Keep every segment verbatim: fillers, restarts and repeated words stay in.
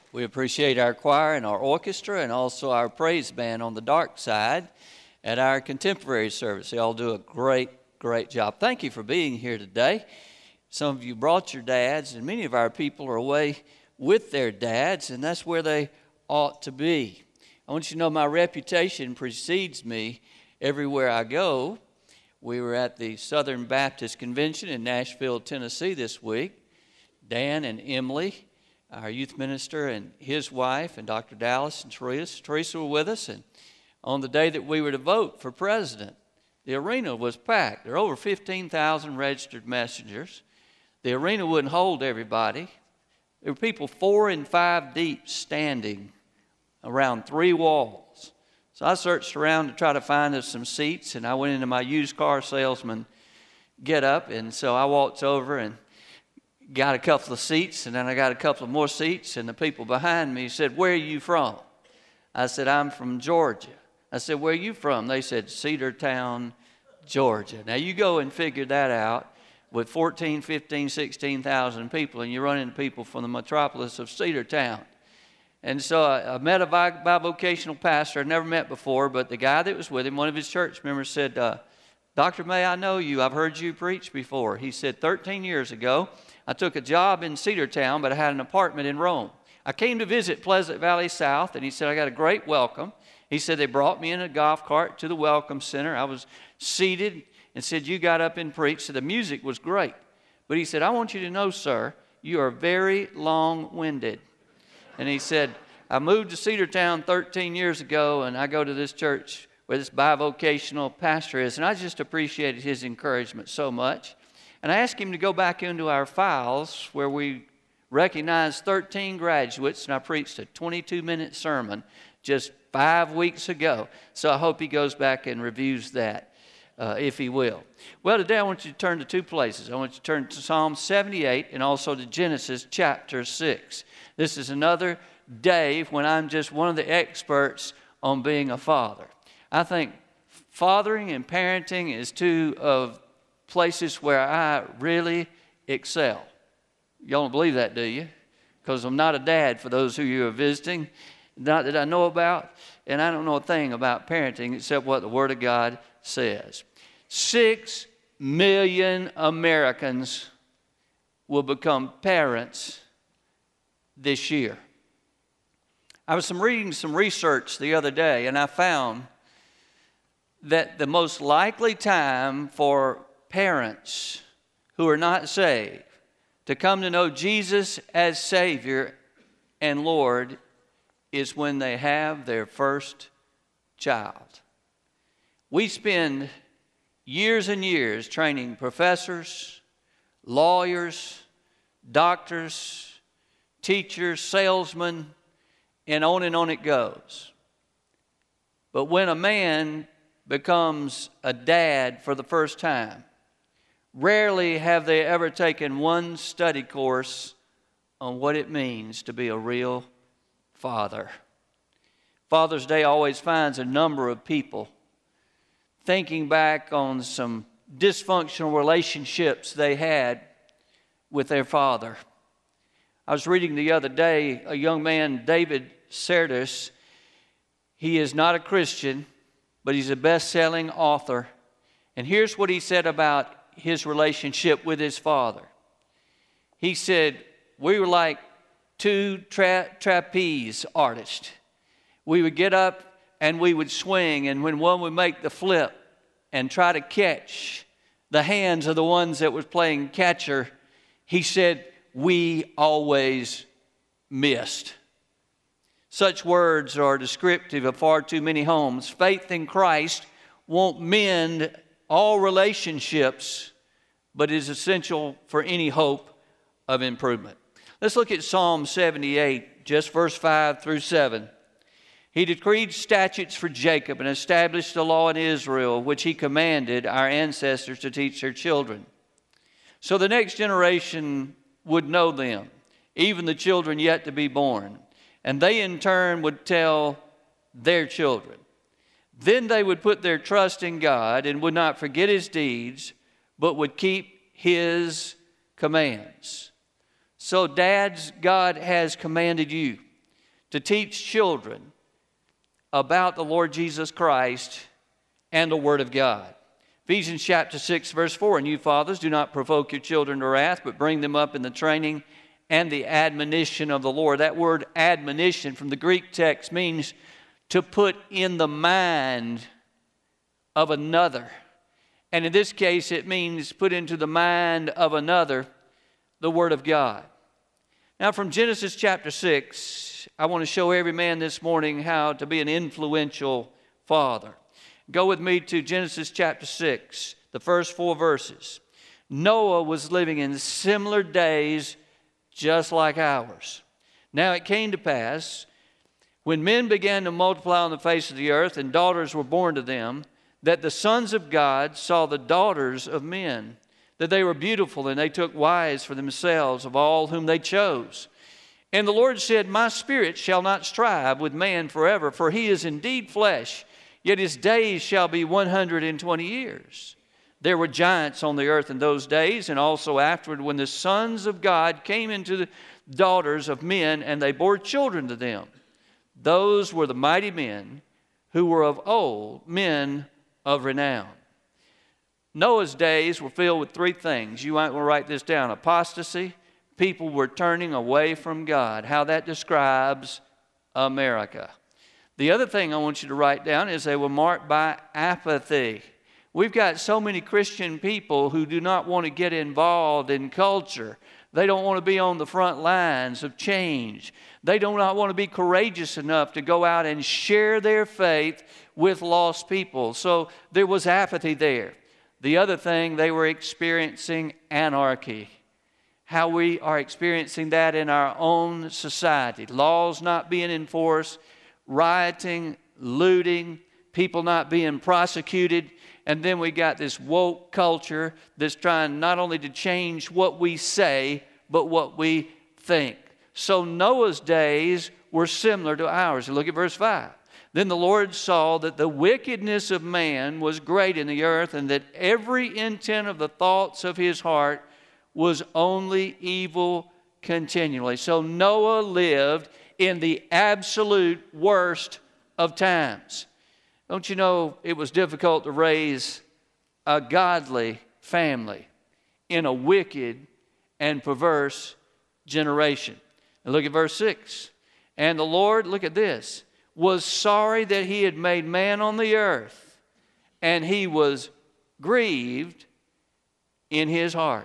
We appreciate our choir and our orchestra and also our praise band on the dark side at our contemporary service. They all do a great, great job. Thank you for being here today. Some of you brought your dads, and many of our people are away with their dads, and that's where they ought to be. I want you to know my reputation precedes me everywhere I go. We were at the Southern Baptist Convention in Nashville, Tennessee this week. Dan and Emily, our youth minister, and his wife, and Doctor Dallas and Teresa. Teresa were with us, and on the day that we were to vote for president, the arena was packed. There were over fifteen thousand registered messengers. The arena wouldn't hold everybody. There were people four and five deep standing around three walls. So I searched around to try to find us some seats, and I went into my used car salesman get up, and so I walked over and got a couple of seats, and then I got a couple of more seats, and the people behind me said, "Where are you from?" I said, "I'm from Georgia." I said, "Where are you from?" They said, "Cedartown, Georgia." Now you go and figure that out with fourteen, fifteen, sixteen thousand people, and you run into people from the metropolis of Cedartown. And so I, I met a bivocational pastor I'd never met before, but the guy that was with him, one of his church members, said, uh, "Doctor May, I know you. I've heard you preach before." He said, thirteen years ago, I took a job in Cedartown, but I had an apartment in Rome. I came to visit Pleasant Valley South, and he said, I got a great welcome. He said, they brought me in a golf cart to the welcome center. I was seated and said, "You got up and preached." So the music was great. But he said, "I want you to know, sir, you are very long-winded." And he said, "I moved to Cedartown thirteen years ago, and I go to this church where this bivocational pastor is." And I just appreciated his encouragement so much. And I asked him to go back into our files where we recognized thirteen graduates, and I preached a twenty-two minute sermon just five weeks ago. So I hope he goes back and reviews that, uh, if he will. Well, today I want you to turn to two places. I want you to turn to Psalm seventy-eight and also to Genesis chapter six. This is another day when I'm just one of the experts on being a father. I think fathering and parenting is two of places where I really excel. Y'all don't believe that, do you? Because I'm not a dad, for those of you who are visiting, not that I know about, and I don't know a thing about parenting except what the Word of God says. Six million Americans will become parents this year. I was some reading some research the other day, and I found that the most likely time for parents who are not saved to come to know Jesus as Savior and Lord is when they have their first child. We spend years and years training professors, lawyers, doctors, teachers, salesmen, and on and on it goes. But when a man becomes a dad for the first time, rarely have they ever taken one study course on what it means to be a real father. Father's Day always finds a number of people thinking back on some dysfunctional relationships they had with their father. I was reading the other day a young man, David Sedaris. He is not a Christian, but he's a best-selling author. And here's what he said about his relationship with his father. He said, "We were like two tra- trapeze artists. We would get up and we would swing, and when one would make the flip and try to catch the hands of the ones that was playing catcher, he said, we always missed." Such words are descriptive of far too many homes. Faith in Christ won't mend all relationships, but is essential for any hope of improvement. Let's look at Psalm seventy-eight, just verse five through seven. He decreed statutes for Jacob and established the law in Israel, which he commanded our ancestors to teach their children, so the next generation would know them, even the children yet to be born, and they in turn would tell their children. Then they would put their trust in God and would not forget his deeds, but would keep his commands. So dads, God has commanded you. to teach children about the Lord Jesus Christ and the Word of God. Ephesians chapter six, verse four, and you fathers, do not provoke your children to wrath, but bring them up in the training and the admonition of the Lord. That word admonition from the Greek text means to put in the mind of another. And in this case, it means put into the mind of another the Word of God. Now, from Genesis chapter six, I want to show every man this morning how to be an influential father. Go with me to Genesis chapter six, the first four verses. Noah was living in similar days just like ours. Now it came to pass, when men began to multiply on the face of the earth, and daughters were born to them, that the sons of God saw the daughters of men, that they were beautiful, and they took wives for themselves of all whom they chose. And the Lord said, my spirit shall not strive with man forever, for he is indeed flesh, yet his days shall be one hundred and twenty years. There were giants on the earth in those days, and also afterward, when the sons of God came into the daughters of men, and they bore children to them. Those were the mighty men who were of old, men of renown. Noah's days were filled with three things. You might want to write this down. Apostasy. People were turning away from God. How that describes America. The other thing I want you to write down is they were marked by apathy. We've got so many Christian people who do not want to get involved in culture. They don't want to be on the front lines of change. They do not want to be courageous enough to go out and share their faith with lost people. So there was apathy there. The other thing, they were experiencing anarchy. How we are experiencing that in our own society. Laws not being enforced, rioting, looting, people not being prosecuted. And then we got this woke culture that's trying not only to change what we say, but what we think. So Noah's days were similar to ours. Look at verse five. Then the Lord saw that the wickedness of man was great in the earth, and that every intent of the thoughts of his heart was only evil continually. So Noah lived in the absolute worst of times. Don't you know it was difficult to raise a godly family in a wicked and perverse generation? And look at verse six. And the Lord, look at this, was sorry that he had made man on the earth, and he was grieved in his heart.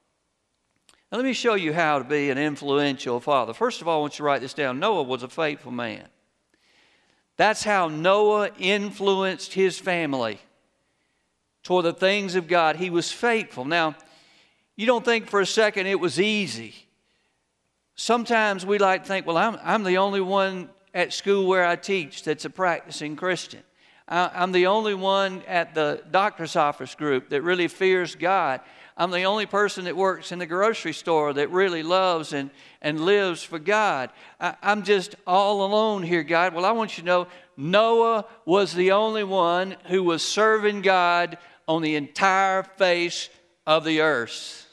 Now let me show you how to be an influential father. First of all, I want you to write this down. Noah was a faithful man. That's how Noah influenced his family toward the things of God. He was faithful. Now, you don't think for a second it was easy. Sometimes we like to think, well, I'm, I'm the only one at school where I teach that's a practicing Christian. I, I'm the only one at the doctor's office group that really fears God. I'm the only person that works in the grocery store that really loves and, and lives for God. I, I'm just all alone here, God. Well, I want you to know Noah was the only one who was serving God on the entire face of the earth.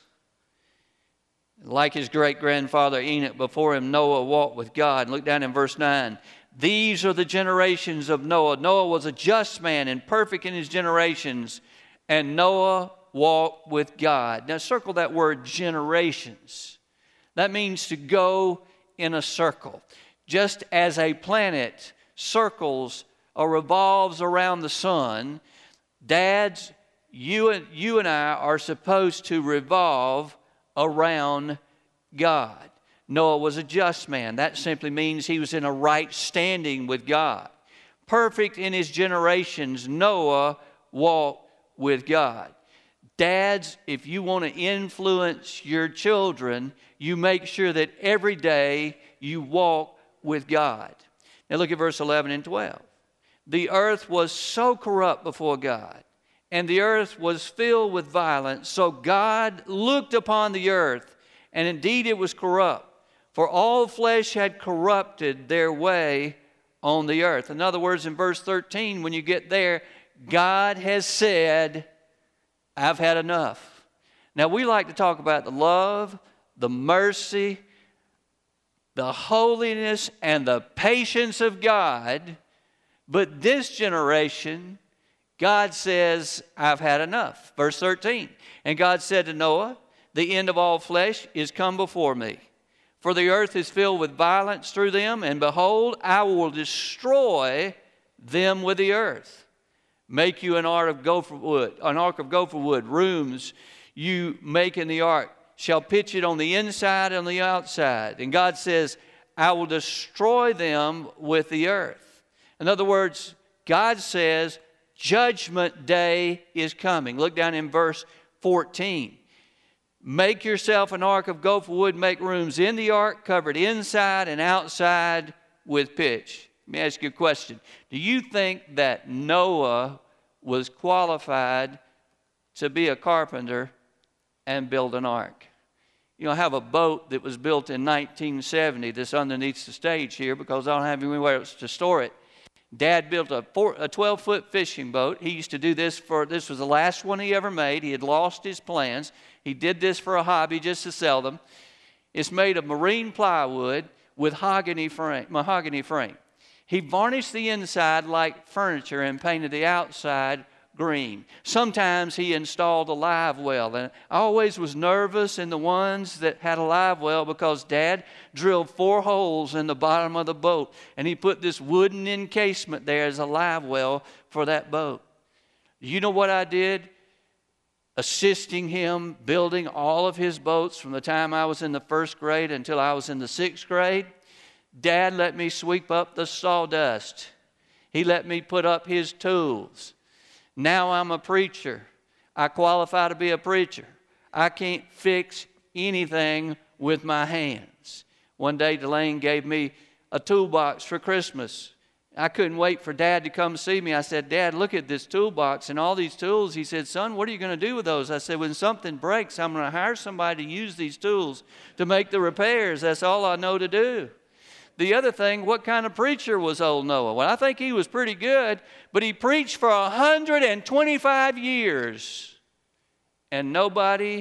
Like his great-grandfather Enoch, before him Noah walked with God. Look down in verse nine. These are the generations of Noah. Noah was a just man and perfect in his generations, and Noah walked with God. Now circle that word generations. That means to go in a circle. Just as a planet circles or revolves around the sun, dads, you and, you and I are supposed to revolve around God. Noah was a just man. That simply means he was in a right standing with God. Perfect in his generations, Noah walked with God. Dads, if you want to influence your children, you make sure that every day you walk with God. Now look at verse eleven and twelve. The earth was so corrupt before God, and the earth was filled with violence. So God looked upon the earth, and indeed it was corrupt, for all flesh had corrupted their way on the earth. In other words, in verse thirteen, when you get there, God has said, I've had enough. Now, we like to talk about the love, the mercy, the holiness and the patience of God. But this generation, God says, I've had enough. Verse thirteen, and God said to Noah, the end of all flesh is come before me. For the earth is filled with violence through them, and behold, I will destroy them with the earth. Make you an ark of gopher wood, an ark of gopher wood. Rooms you make in the ark shall pitch it on the inside and on the outside. And God says, I will destroy them with the earth. In other words, God says, judgment day is coming. Look down in verse fourteen. Make yourself an ark of gopher wood, make rooms in the ark, covered inside and outside with pitch. Let me ask you a question. Do you think that Noah was qualified to be a carpenter and build an ark? You know, I have a boat that was built in nineteen seventy that's underneath the stage here because I don't have anywhere else to store it. Dad built a, four, a twelve-foot fishing boat. He used to do this for, this was the last one he ever made. He had lost his plans. He did this for a hobby just to sell them. It's made of marine plywood with mahogany frame. Mahogany frame. He varnished the inside like furniture and painted the outside green. Sometimes he installed a live well. And I always was nervous in the ones that had a live well because Dad drilled four holes in the bottom of the boat. And he put this wooden encasement there as a live well for that boat. You know what I did? Assisting him building all of his boats from the time I was in the first grade until I was in the sixth grade. Dad let me sweep up the sawdust. He let me put up his tools. Now I'm a preacher. I qualify to be a preacher. I can't fix anything with my hands. One day Delane gave me a toolbox for Christmas. I couldn't wait for Dad to come see me. I said, Dad, look at this toolbox and all these tools. He said, son, what are you going to do with those? I said, when something breaks, I'm going to hire somebody to use these tools to make the repairs. That's all I know to do. The other thing, what kind of preacher was old Noah? Well, I think he was pretty good, but he preached for one hundred twenty-five years, and nobody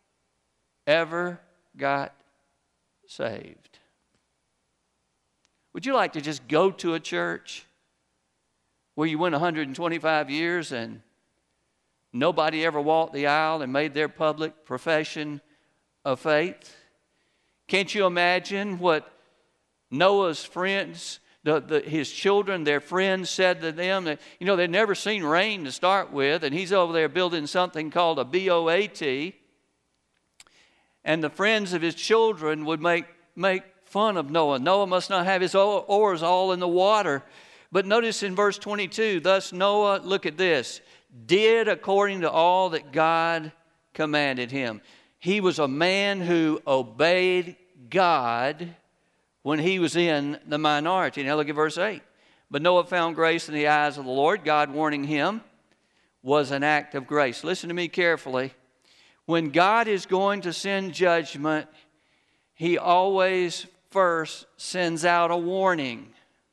ever got saved. Would you like to just go to a church where you went one hundred twenty-five years and nobody ever walked the aisle and made their public profession of faith? Can't you imagine what Noah's friends, the, the, his children, their friends said to them that, you know, they'd never seen rain to start with, and he's over there building something called a B O A T. And the friends of his children would make, make fun of Noah. Noah must not have his oars all in the water. But notice in verse twenty-two, thus Noah, look at this, did according to all that God commanded him. He was a man who obeyed God when he was in the minority. Now look at verse eight. But Noah found grace in the eyes of the Lord. God warning him was an act of grace. Listen to me carefully. When God is going to send judgment, he always first sends out a warning.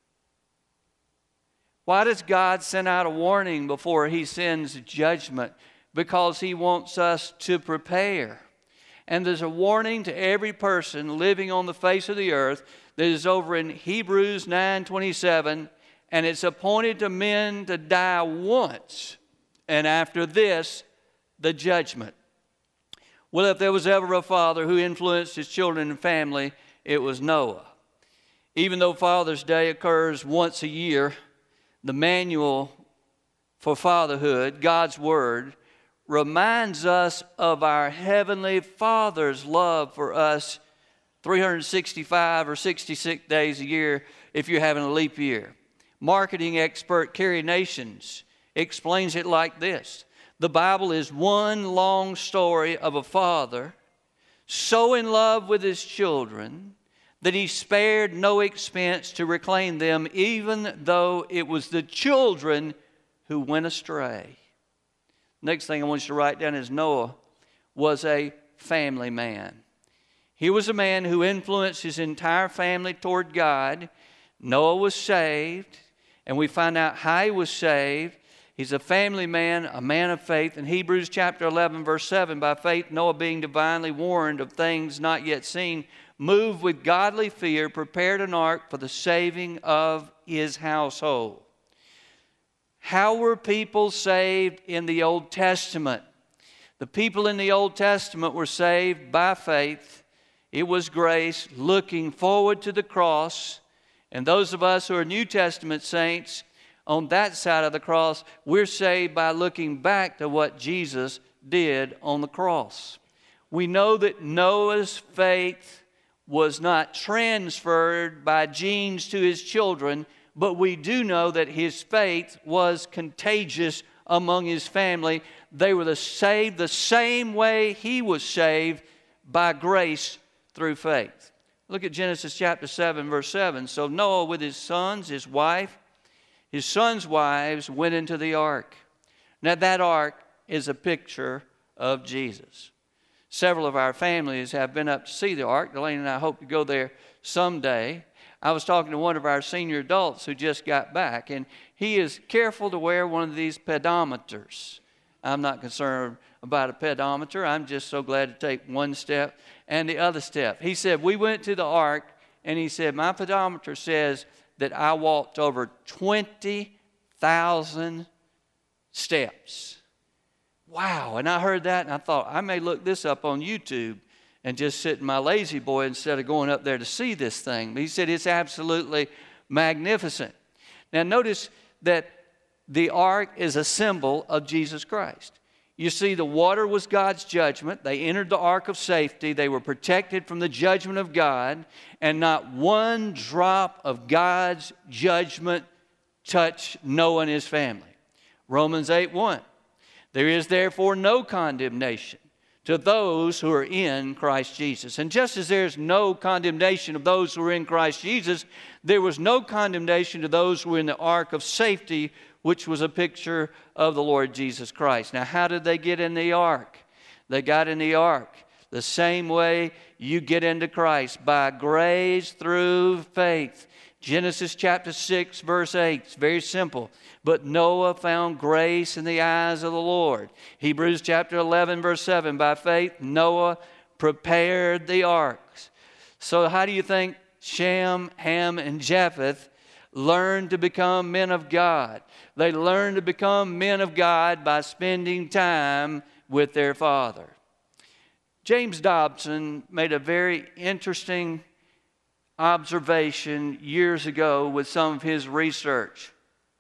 Why does God send out a warning before he sends judgment? Because he wants us to prepare. And there's a warning to every person living on the face of the earth that is over in Hebrews nine twenty-seven. And it's appointed to men to die once, and after this, the judgment. Well, if there was ever a father who influenced his children and family, it was Noah. Even though Father's Day occurs once a year, the manual for fatherhood, God's Word, reminds us of our Heavenly Father's love for us three hundred sixty-five or sixty-six days a year if you're having a leap year. Marketing expert Carrie Nations explains it like this. The Bible is one long story of a father so in love with his children that he spared no expense to reclaim them, even though it was the children who went astray. Next thing I want you to write down is Noah was a family man. He was a man who influenced his entire family toward God. Noah was saved, and we find out how he was saved. He's a family man, a man of faith. In Hebrews chapter eleven, verse seven, by faith Noah being divinely warned of things not yet seen, moved with godly fear, prepared an ark for the saving of his household. How were people saved in the Old Testament? The people in the Old Testament were saved by faith. It was grace, looking forward to the cross. And those of us who are New Testament saints, on that side of the cross, we're saved by looking back to what Jesus did on the cross. We know that Noah's faith was not transferred by genes to his children, but we do know that his faith was contagious among his family. They were the saved the same way he was saved, by grace through faith. Look at Genesis chapter seven, verse seven. So Noah with his sons, his wife, his sons' wives went into the ark. Now that ark is a picture of Jesus. Several of our families have been up to see the ark. Delaney and I hope to go there someday. I was talking to one of our senior adults who just got back, and he is careful to wear one of these pedometers. I'm not concerned about a pedometer. I'm just so glad to take one step and the other step. He said, we went to the ark, and he said, my pedometer says that I walked over twenty thousand steps. Wow. And I heard that, and I thought, I may look this up on YouTube and just sit in my lazy boy instead of going up there to see this thing. But he said it's absolutely magnificent. Now notice that the ark is a symbol of Jesus Christ. You see, the water was God's judgment. They entered the ark of safety. They were protected from the judgment of God, and not one drop of God's judgment touched Noah and his family. Romans eight one. There is therefore no condemnation to those who are in Christ Jesus. And just as there's no condemnation of those who are in Christ Jesus, there was no condemnation to those who were in the ark of safety, which was a picture of the Lord Jesus Christ. Now, how did they get in the ark? They got in the ark the same way you get into Christ, by grace through faith. Genesis chapter six, verse eight. It's very simple. But Noah found grace in the eyes of the Lord. Hebrews chapter eleven, verse seven. By faith, Noah prepared the arks. So how do you think Shem, Ham, and Japheth learned to become men of God? They learned to become men of God by spending time with their father. James Dobson made a very interesting observation years ago with some of his research.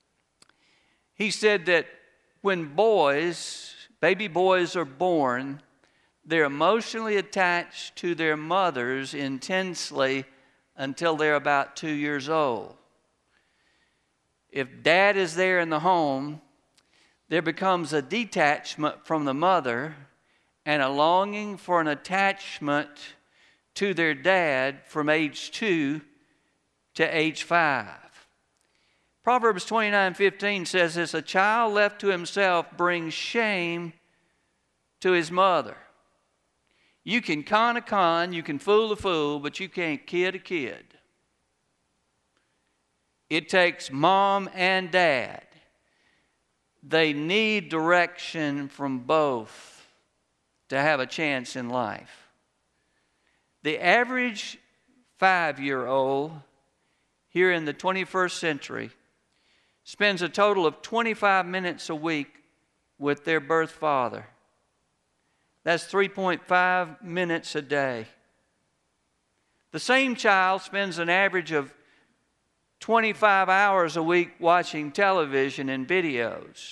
He said that when boys, baby boys are born, they're emotionally attached to their mothers intensely until they're about two years old. If dad is there in the home, there becomes a detachment from the mother and a longing for an attachment to their dad from age two to age five. Proverbs twenty-nine fifteen says this, a child left to himself brings shame to his mother. You can con a con, you can fool a fool, but you can't kid a kid. It takes mom and dad. They need direction from both to have a chance in life. The average five-year-old here in the twenty-first century spends a total of twenty-five minutes a week with their birth father. That's three point five minutes a day. The same child spends an average of twenty-five hours a week watching television and videos.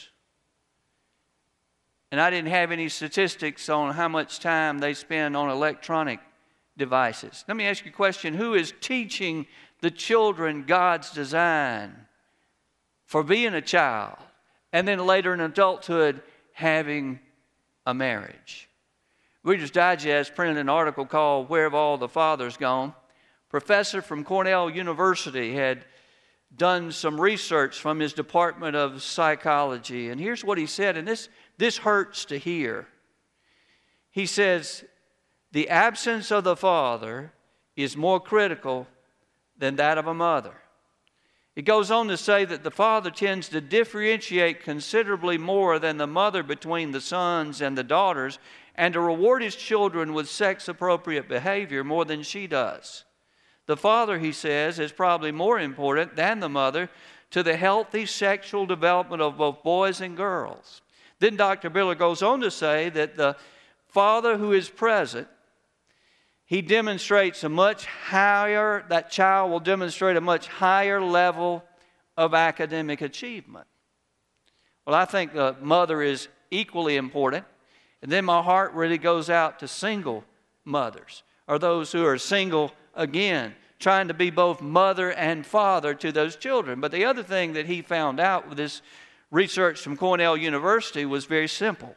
And I didn't have any statistics on how much time they spend on electronic devices. Let me ask you a question. Who is teaching the children God's design for being a child and then later in adulthood having a marriage? Reader's Digest printed an article called Where Have All the Fathers Gone? Professor from Cornell University had done some research from his Department of Psychology. And here's what he said, and this, this hurts to hear. He says, the absence of the father is more critical than that of a mother. It goes on to say that the father tends to differentiate considerably more than the mother between the sons and the daughters, and to reward his children with sex-appropriate behavior more than she does. The father, he says, is probably more important than the mother to the healthy sexual development of both boys and girls. Then Doctor Biller goes on to say that the father who is present, he demonstrates a much higher, that child will demonstrate a much higher level of academic achievement. Well, I think the mother is equally important. And then my heart really goes out to single mothers, or those who are single again, trying to be both mother and father to those children. But the other thing that he found out with this research from Cornell University was very simple.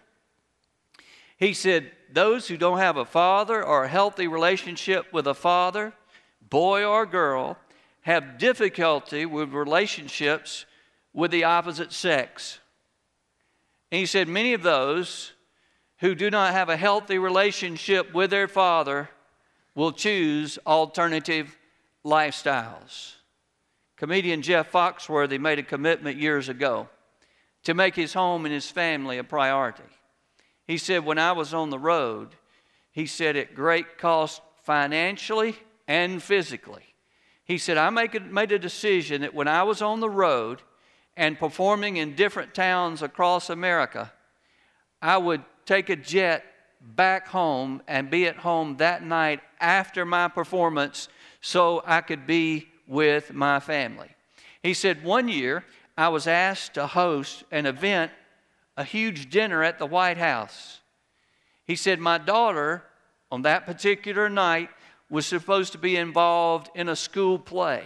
He said, those who don't have a father or a healthy relationship with a father, boy or girl, have difficulty with relationships with the opposite sex. And he said many of those who do not have a healthy relationship with their father will choose alternative lifestyles. Comedian Jeff Foxworthy made a commitment years ago to make his home and his family a priority. He said, when I was on the road, he said, at great cost financially and physically, he said, I make a, made a decision that when I was on the road and performing in different towns across America, I would take a jet back home and be at home that night after my performance so I could be with my family. He said, one year I was asked to host an event, a huge dinner at the White House. He said, my daughter on that particular night was supposed to be involved in a school play.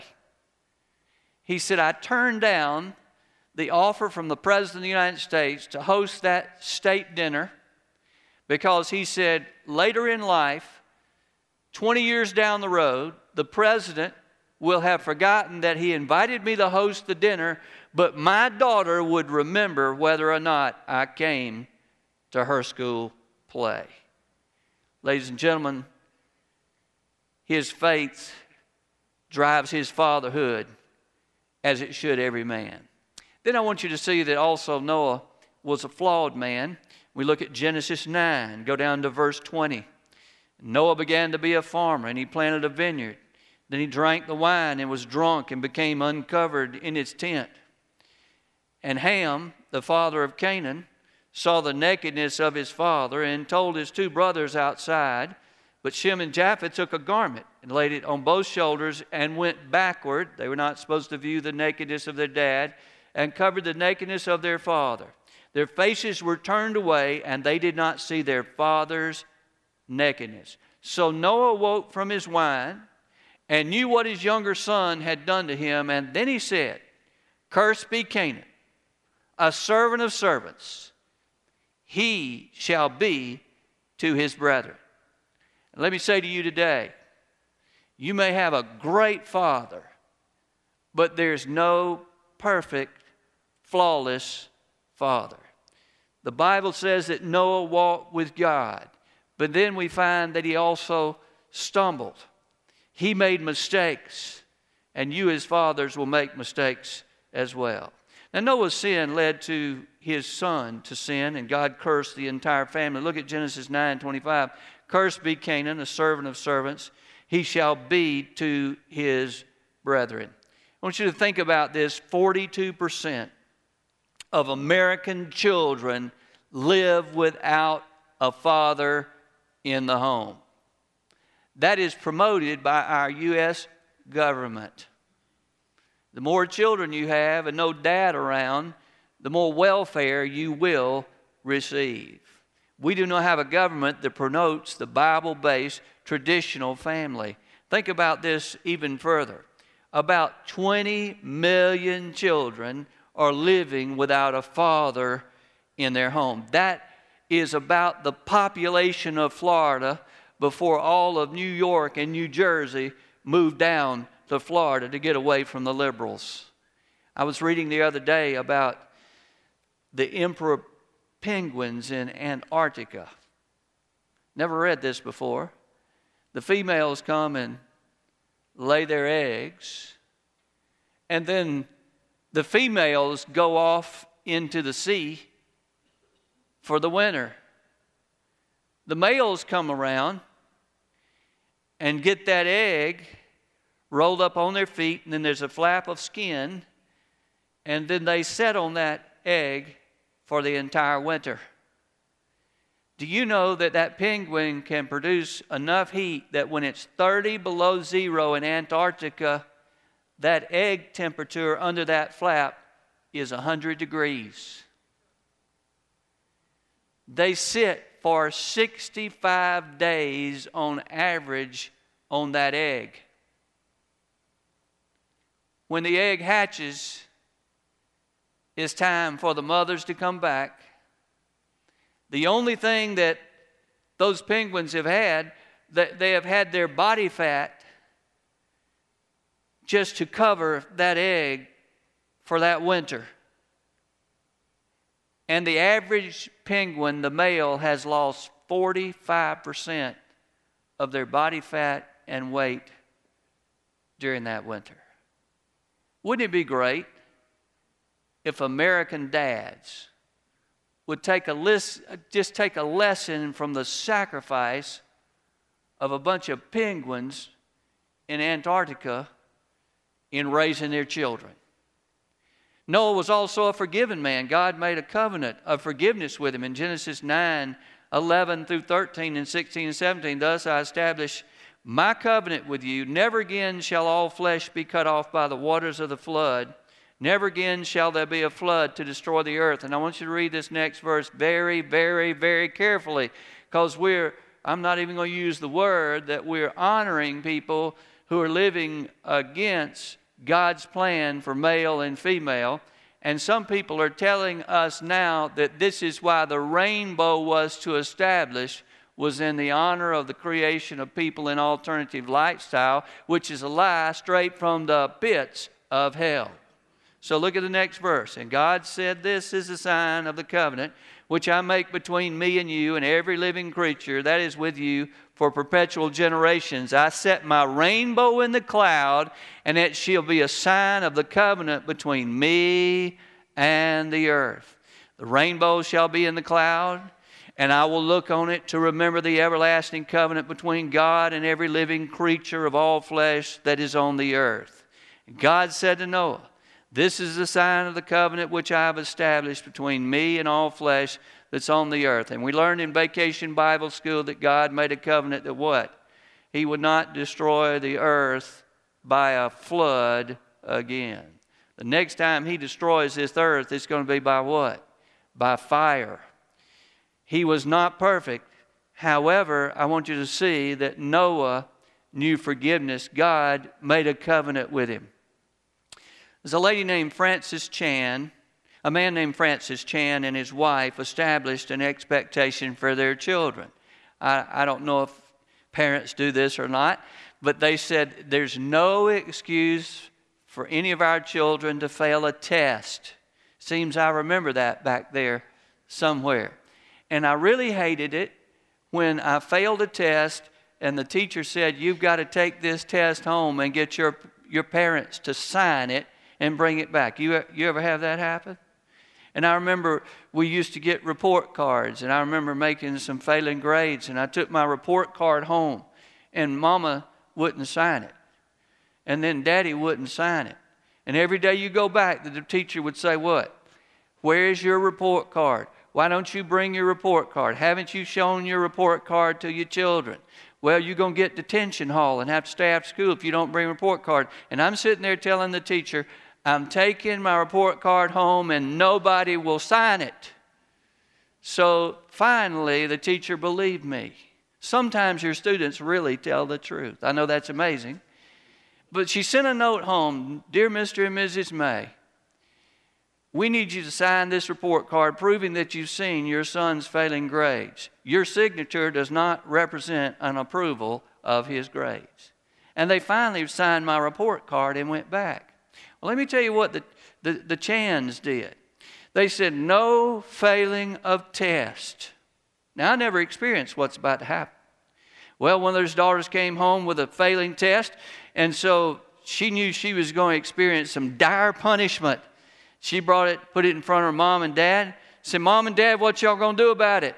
He said, I turned down the offer from the President of the United States to host that state dinner because he said later in life, twenty years down the road, the President will have forgotten that he invited me to host the dinner, but my daughter would remember whether or not I came to her school play. Ladies and gentlemen, his faith drives his fatherhood as it should every man. Then I want you to see that also Noah was a flawed man. We look at Genesis nine, go down to verse twenty. Noah began to be a farmer, and he planted a vineyard. Then he drank the wine and was drunk and became uncovered in his tent. And Ham, the father of Canaan, saw the nakedness of his father and told his two brothers outside. But Shem and Japheth took a garment and laid it on both shoulders and went backward. They were not supposed to view the nakedness of their dad, and covered the nakedness of their father. Their faces were turned away, and they did not see their father's nakedness. So Noah woke from his wine and knew what his younger son had done to him. And then he said, cursed be Canaan, a servant of servants. He shall be to his brethren. And let me say to you today, you may have a great father, but there's no perfect, flawless father. The Bible says that Noah walked with God, but then we find that he also stumbled. He made mistakes, and you as fathers will make mistakes as well. Now Noah's sin led to his son to sin, and God cursed the entire family. Look at Genesis nine twenty-five. Cursed be Canaan, a servant of servants. He shall be to his brethren. I want you to think about this. forty-two percent of American children live without a father in the home. That is promoted by our U S government. The more children you have and no dad around, the more welfare you will receive. We do not have a government that promotes the Bible-based traditional family. Think about this even further. About twenty million children are living without a father in their home. That is about the population of Florida before all of New York and New Jersey moved down to Florida to get away from the liberals. I was reading the other day about the emperor penguins in Antarctica. Never read this before. The females come and lay their eggs, and then the females go off into the sea for the winter. the males come around and get that egg rolled up on their feet, and then there's a flap of skin, and then they sit on that egg for the entire winter. Do you know that that penguin can produce enough heat that when it's thirty below zero in Antarctica, that egg temperature under that flap is one hundred degrees? They sit for sixty-five days on average on that egg. When the egg hatches, it's time for the mothers to come back. The only thing that those penguins have had, that they have had their body fat just to cover that egg for that winter. And the average penguin, the male, has lost forty-five percent of their body fat and weight during that winter. Wouldn't it be great if American dads would take a list, just take a lesson from the sacrifice of a bunch of penguins in Antarctica in raising their children? Noah was also a forgiven man. God made a covenant of forgiveness with him in Genesis nine, eleven through thirteen and sixteen and seventeen. Thus I establish my covenant with you. Never again shall all flesh be cut off by the waters of the flood. Never again shall there be a flood to destroy the earth. And I want you to read this next verse very, very, very carefully, because we're, I'm not even going to use the word, that we're honoring people who are living against God's plan for male and female. And some people are telling us now that this is why the rainbow was to establish, was in the honor of the creation of people in alternative lifestyle, which is a lie straight from the pits of hell. So look at the next verse. And God said, this is a sign of the covenant which I make between me and you and every living creature that is with you for perpetual generations. I set my rainbow in the cloud, and it shall be a sign of the covenant between me and the earth. The rainbow shall be in the cloud, and I will look on it to remember the everlasting covenant between God and every living creature of all flesh that is on the earth. And God said to Noah, this is the sign of the covenant which I have established between me and all flesh that's on the earth. And we learned in Vacation Bible School that God made a covenant that what? He would not destroy the earth by a flood again. The next time he destroys this earth, it's going to be by what? By fire. He was not perfect. However, I want you to see that Noah knew forgiveness. God made a covenant with him. There's a lady named Francis Chan, a man named Francis Chan and his wife established an expectation for their children. I, I don't know if parents do this or not, but they said there's no excuse for any of our children to fail a test. Seems I remember that back there somewhere. And I really hated it when I failed a test and the teacher said, you've got to take this test home and get your, your parents to sign it and bring it back. You, you ever have that happen? And I remember we used to get report cards, and I remember making some failing grades, and I took my report card home, and Mama wouldn't sign it. And then Daddy wouldn't sign it. And every day you go back, the teacher would say, what? Where's your report card? Why don't you bring your report card? Haven't you shown your report card to your children? Well, you're going to get detention hall and have to stay after school if you don't bring a report card. And I'm sitting there telling the teacher, I'm taking my report card home and nobody will sign it. So finally, the teacher believed me. Sometimes your students really tell the truth. I know that's amazing. But she sent a note home, Dear Mister and Missus May, we need you to sign this report card proving that you've seen your son's failing grades. Your signature does not represent an approval of his grades. And they finally signed my report card and went back. Well, let me tell you what the, the, the Chans did. They said, no failing of test. Now, I never experienced what's about to happen. Well, one of those daughters came home with a failing test, and so she knew she was going to experience some dire punishment. She brought it, put it in front of her mom and dad, said, Mom and Dad, what y'all going to do about it?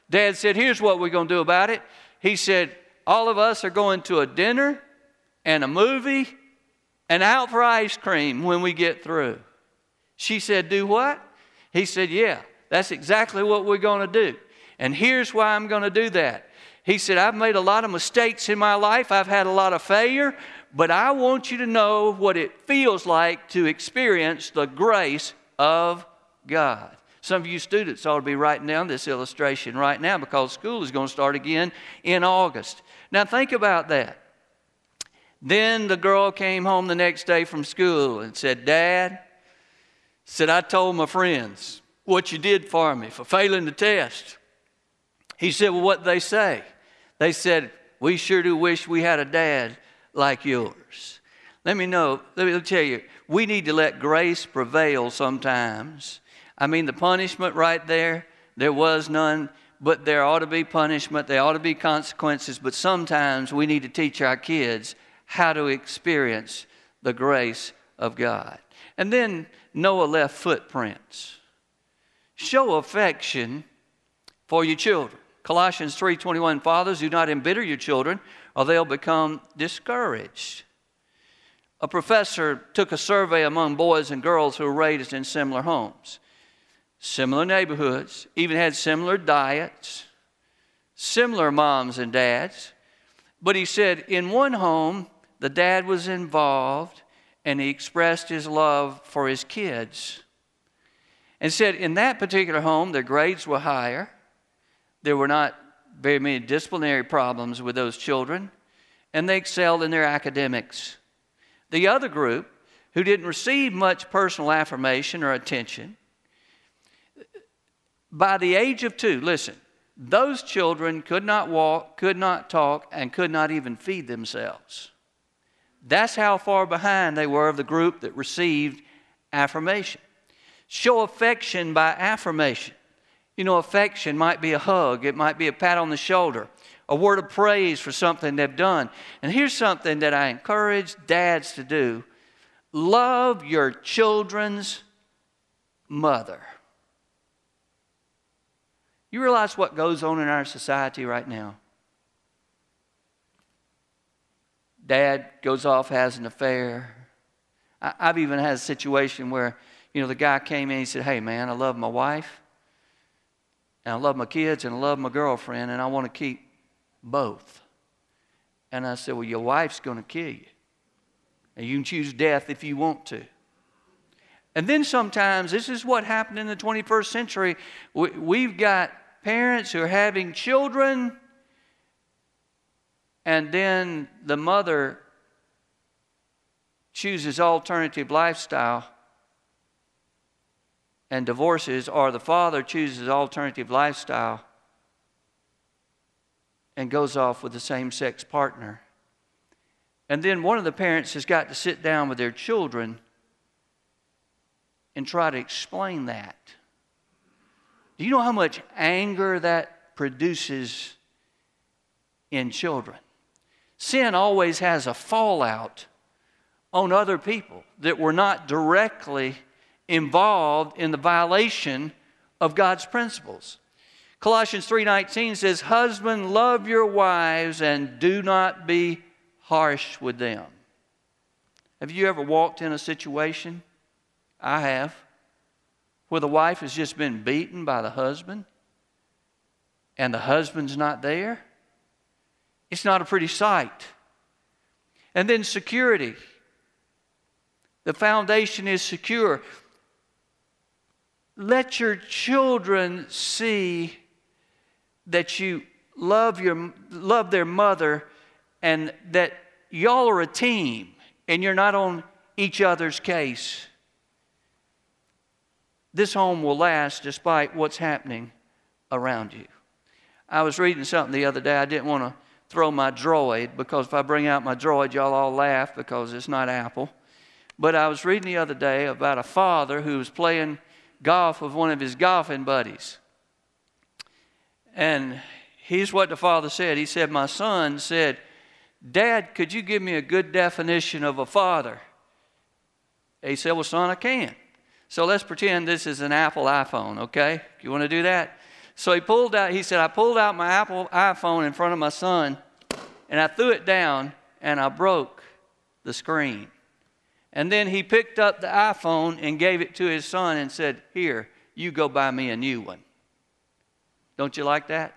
Dad said, here's what we're going to do about it. He said, all of us are going to a dinner and a movie and out for ice cream when we get through. She said, do what? He said, yeah, that's exactly what we're going to do. And here's why I'm going to do that. He said, I've made a lot of mistakes in my life. I've had a lot of failure. But I want you to know what it feels like to experience the grace of God. Some of you students ought to be writing down this illustration right now because school is going to start again in August. Now think about that. Then the girl came home the next day from school and said, Dad, said, I told my friends what you did for me for failing the test. He said, well, what'd they say? They said, we sure do wish we had a dad like yours. Let me know, let me tell you, we need to let grace prevail sometimes. I mean, the punishment right there, there was none, but there ought to be punishment, there ought to be consequences, but sometimes we need to teach our kids how to experience the grace of God. And then Noah left footprints. Show affection for your children. Colossians three twenty-one, fathers, do not embitter your children, or they'll become discouraged. A professor took a survey among boys and girls who were raised in similar homes, similar neighborhoods, even had similar diets, similar moms and dads. But he said in one home, the dad was involved and he expressed his love for his kids. And said in that particular home, their grades were higher. There were not very many disciplinary problems with those children, and they excelled in their academics. The other group, who didn't receive much personal affirmation or attention, by the age of two, listen, those children could not walk, could not talk, and could not even feed themselves. That's how far behind they were of the group that received affirmation. Show affection by affirmation. You know, affection might be a hug. It might be a pat on the shoulder, a word of praise for something they've done. And here's something that I encourage dads to do. Love your children's mother. You realize what goes on in our society right now? Dad goes off, has an affair. I, I've even had a situation where, you know, the guy came in and he said, hey, man, I love my wife. And I love my kids and I love my girlfriend and I want to keep both. And I said, well, your wife's going to kill you. And you can choose death if you want to. And then sometimes, this is what happened in the twenty-first century. We, we've got parents who are having children and then the mother chooses alternative lifestyle and divorces, or the father chooses alternative lifestyle and goes off with the same-sex partner. And then one of the parents has got to sit down with their children and try to explain that. Do you know how much anger that produces in children? Sin always has a fallout on other people that were not directly involved in the violation of God's principles. Colossians three nineteen says, husband, love your wives and do not be harsh with them. Have you ever walked in a situation? I have. Where the wife has just been beaten by the husband and the husband's not there? It's not a pretty sight. And then security. The foundation is secure. Let your children see that you love your love their mother and that y'all are a team and you're not on each other's case. This home will last despite what's happening around you. I was reading something the other day. I didn't want to throw my droid because if I bring out my droid, y'all all laugh because it's not Apple. But I was reading the other day about a father who was playing golf with one of his golfing buddies. And here's what the father said. He said, my son said, Dad, could you give me a good definition of a father? He said, well, son, I can. So let's pretend this is an Apple iPhone, okay? You want to do that? So he pulled out, he said, I pulled out my Apple iPhone in front of my son, and I threw it down, and I broke the screen. And then he picked up the iPhone and gave it to his son and said, here, you go buy me a new one. Don't you like that?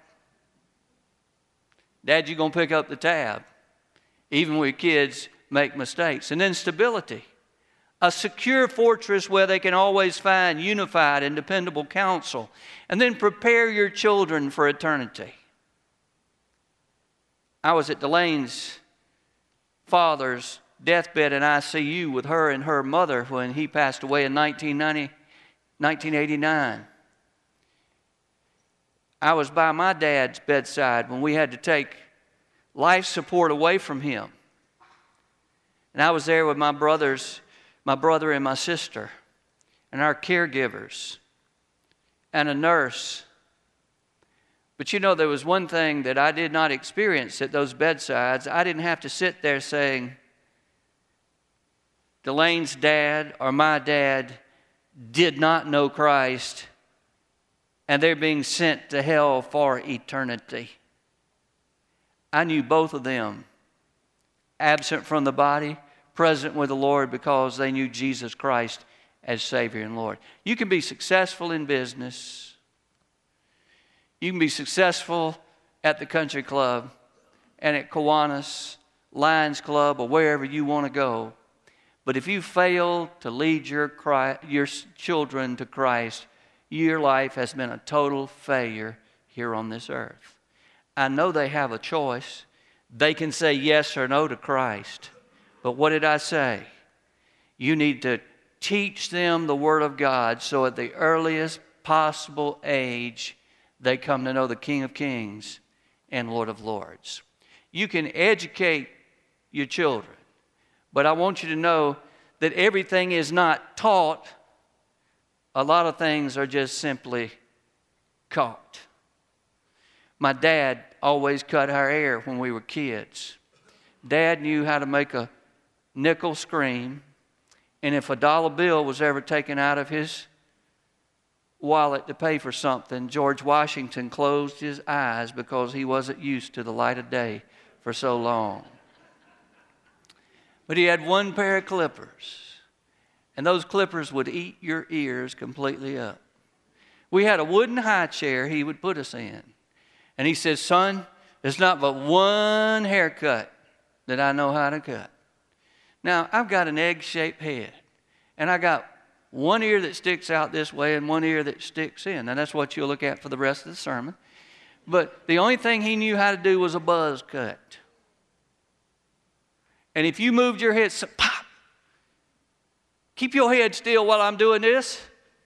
Dad, you're going to pick up the tab, even when kids make mistakes. And then stability. A secure fortress where they can always find unified and dependable counsel. And then prepare your children for eternity. I was at Delaine's father's deathbed in I C U with her and her mother when he passed away in nineteen eighty-nine. I was by my dad's bedside when we had to take life support away from him. And I was there with my brothers, my brother and my sister, and our caregivers, and a nurse. But you know, there was one thing that I did not experience at those bedsides. I didn't have to sit there saying, Delaine's dad or my dad did not know Christ, and they're being sent to hell for eternity. I knew both of them, absent from the body, present with the Lord, because they knew Jesus Christ as Savior and Lord. You can be successful in business. You can be successful at the country club and at Kiwanis, Lions Club, or wherever you want to go. But if you fail to lead your, Christ, your children to Christ, your life has been a total failure here on this earth. I know they have a choice. They can say yes or no to Christ. But what did I say? You need to teach them the Word of God so at the earliest possible age they come to know the King of Kings and Lord of Lords. You can educate your children, but I want you to know that everything is not taught. A lot of things are just simply caught. My dad always cut our hair when we were kids. Dad knew how to make a nickel scream, and if a dollar bill was ever taken out of his wallet to pay for something, George Washington closed his eyes because he wasn't used to the light of day for so long. But he had one pair of clippers, and those clippers would eat your ears completely up. We had a wooden high chair he would put us in, and he said, son, there's not but one haircut that I know how to cut. Now, I've got an egg-shaped head, and I got one ear that sticks out this way and one ear that sticks in. And that's what you'll look at for the rest of the sermon. But the only thing he knew how to do was a buzz cut. And if you moved your head, so, pop, keep your head still while I'm doing this.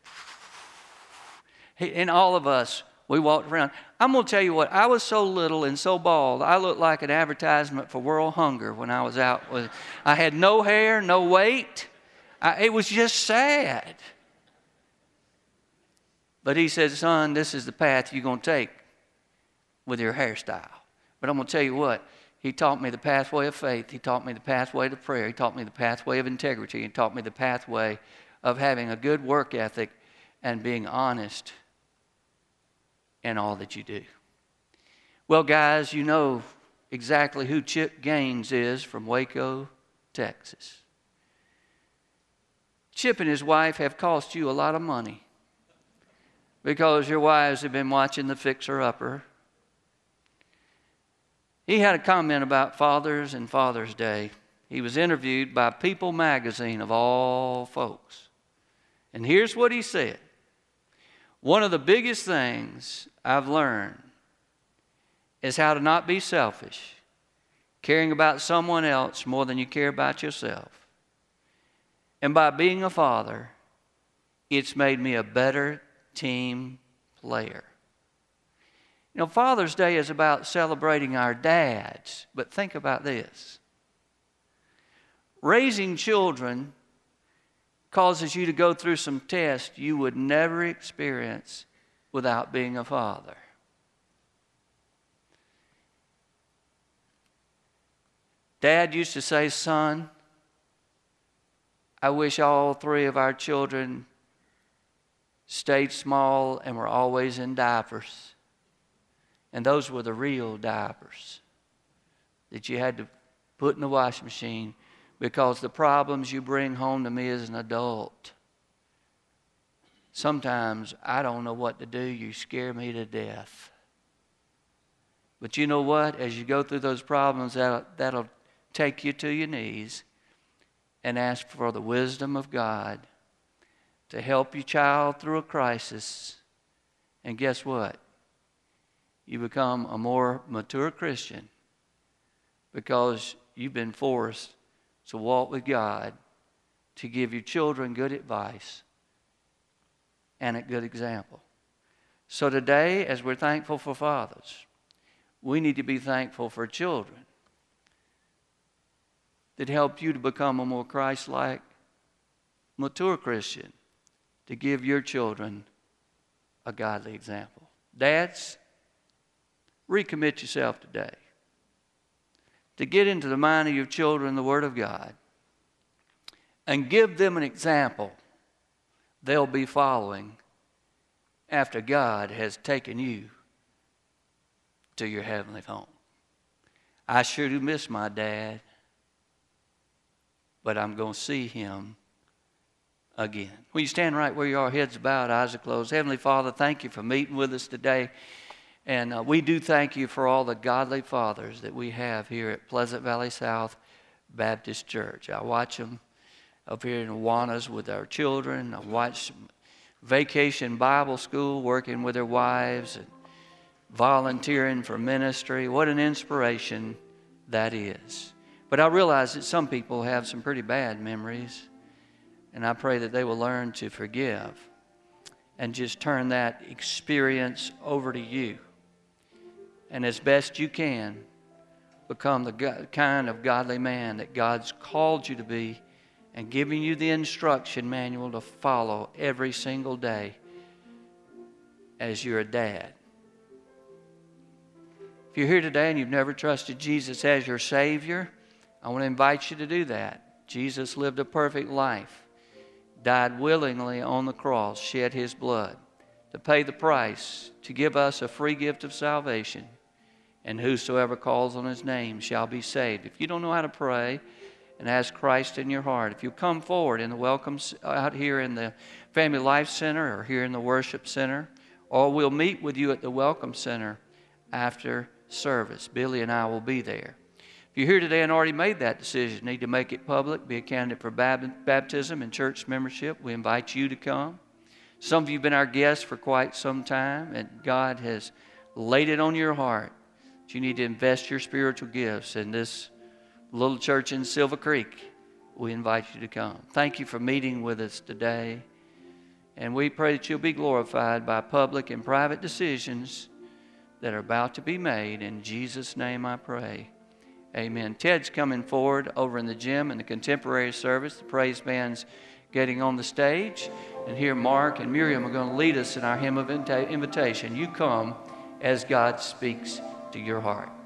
And all of us, we walked around. I'm going to tell you what, I was so little and so bald, I looked like an advertisement for world hunger when I was out. With, I had no hair, no weight. I, it was just sad. But he said, son, this is the path you're going to take with your hairstyle. But I'm going to tell you what, he taught me the pathway of faith. He taught me the pathway to prayer. He taught me the pathway of integrity. He taught me the pathway of having a good work ethic and being honest in all that you do. Well, guys, you know exactly who Chip Gaines is from Waco, Texas. Chip and his wife have cost you a lot of money because your wives have been watching the Fixer Upper. He had a comment about fathers and Father's Day. He was interviewed by People magazine of all folks. And here's what he said. One of the biggest things I've learned is how to not be selfish, caring about someone else more than you care about yourself. And by being a father, it's made me a better team player. You know, Father's Day is about celebrating our dads, but think about this. Raising children causes you to go through some tests you would never experience without being a father. Dad used to say, son, I wish all three of our children stayed small and were always in diapers. And those were the real diapers that you had to put in the washing machine, because the problems you bring home to me as an adult, sometimes I don't know what to do. You scare me to death. But you know what? As you go through those problems, that'll, that'll take you to your knees and ask for the wisdom of God to help your child through a crisis. And guess what? You become a more mature Christian because you've been forced to walk with God, to give your children good advice and a good example. So today, as we're thankful for fathers, we need to be thankful for children that help you to become a more Christ-like, mature Christian, to give your children a godly example. Dads, recommit yourself today to get into the mind of your children the Word of God and give them an example they'll be following after God has taken you to your heavenly home. I sure do miss my dad, but I'm going to see him again. Will you stand right where you are, heads bowed, eyes are closed? Heavenly Father, thank you for meeting with us today. And uh, we do thank you for all the godly fathers that we have here at Pleasant Valley South Baptist Church. I watch them up here in Awanas with our children. I watch Vacation Bible School working with their wives and volunteering for ministry. What an inspiration that is. But I realize that some people have some pretty bad memories, and I pray that they will learn to forgive and just turn that experience over to you. And as best you can, become the kind of godly man that God's called you to be, and giving you the instruction manual to follow every single day as you're a dad. If you're here today and you've never trusted Jesus as your Savior, I want to invite you to do that. Jesus lived a perfect life, died willingly on the cross, shed His blood to pay the price, to give us a free gift of salvation. And whosoever calls on His name shall be saved. If you don't know how to pray and ask Christ in your heart, if you come forward in the welcome out here in the Family Life Center or here in the Worship Center, or we'll meet with you at the Welcome Center after service. Billy and I will be there. If you're here today and already made that decision, need to make it public, be a candidate for baptism and church membership, we invite you to come. Some of you have been our guests for quite some time, and God has laid it on your heart that you need to invest your spiritual gifts in this little church in Silver Creek. We invite you to come. Thank you for meeting with us today, and we pray that you'll be glorified by public and private decisions that are about to be made. In Jesus' name I pray. Amen. Ted's coming forward over in the gym in the contemporary service. The praise band's getting on the stage. And here Mark and Miriam are going to lead us in our hymn of invitation. You come as God speaks to your heart.